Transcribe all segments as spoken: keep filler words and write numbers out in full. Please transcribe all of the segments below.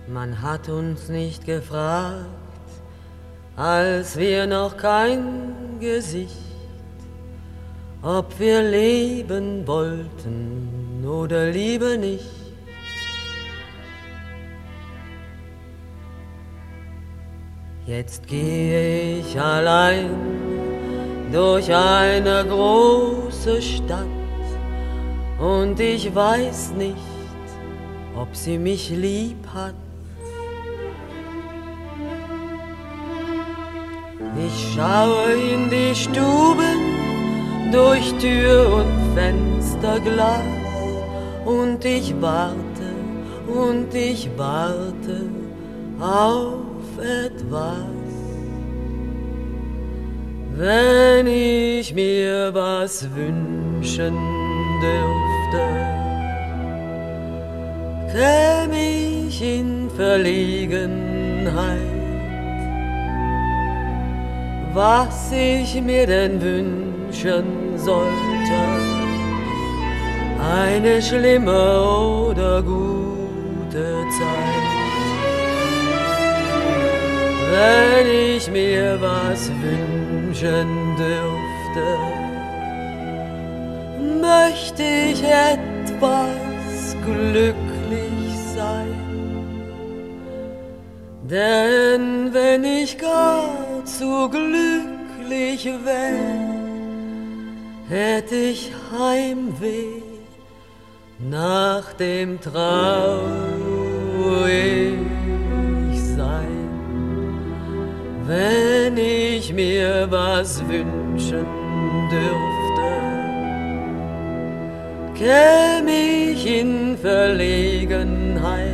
Man hat uns nicht gefragt, als wir noch kein Gesicht, ob wir leben wollten oder Liebe nicht. Jetzt gehe ich allein durch eine große Stadt und ich weiß nicht, ob sie mich lieb hat. Ich schaue in die Stuben durch Tür und Fensterglas und ich warte und ich warte auf etwas. Wenn ich mir was wünschen dürfte, käm ich in Verlegenheit. Was ich mir denn wünschen sollte, eine schlimme oder gute Zeit. Wenn ich mir was wünschen dürfte, möchte ich etwas glücklich sein. Denn wenn ich gar zu glücklich wär, hätt ich Heimweh nach dem traurig sein. Wenn ich mir was wünschen dürfte, käm ich in Verlegenheit.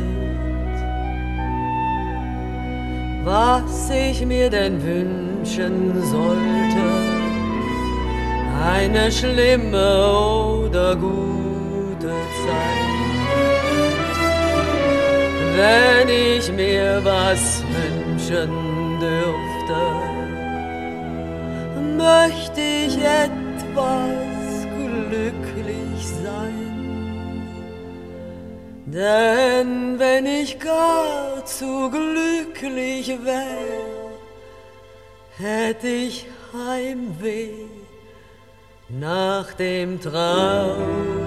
Was ich mir denn wünschen sollte, eine schlimme oder gute Zeit. Wenn ich mir was wünschen dürfte, möchte ich etwas glücklich sein. Denn wenn ich gar zu glücklich wär, hätt ich Heimweh nach dem Traum.